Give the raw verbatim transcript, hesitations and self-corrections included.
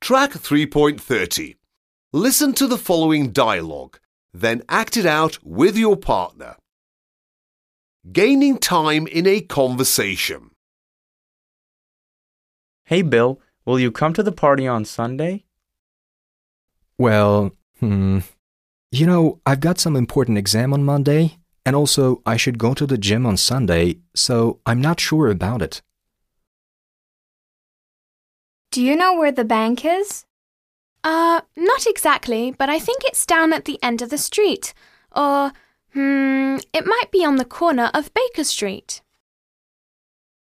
Track three point thirty. Listen to the following dialogue, then act it out with your partner. Gaining time in a conversation. Hey Bill, will you come to the party on Sunday? Well, hmm. You know, I've got some important exam on Monday, and also I should go to the gym on Sunday, so I'm not sure about it. Do you know where the bank is? Uh, not exactly, but I think it's down at the end of the street. Or, hmm, it might be on the corner of Baker Street.